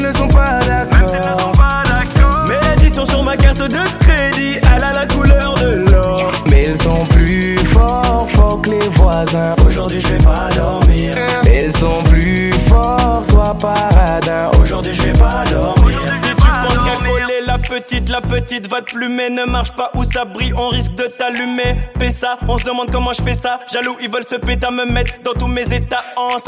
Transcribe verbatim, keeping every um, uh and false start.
ne sont pas d'accord. Mais l'addition sur ma carte de crédit, elle a la couleur de l'or. Mais ils sont plus forts, forts que les voisins. Aujourd'hui je vais pas dormir. Mais ils sont plus forts, sois paradin. Aujourd'hui je vais pas dormir. Si tu penses qu'à coller la petite, la petite va te plumer. Ne marche pas où ça brille, on risque de t'allumer. Pessa, on se demande comment je fais ça. Jaloux, ils veulent se péter à me mettre dans tous mes états en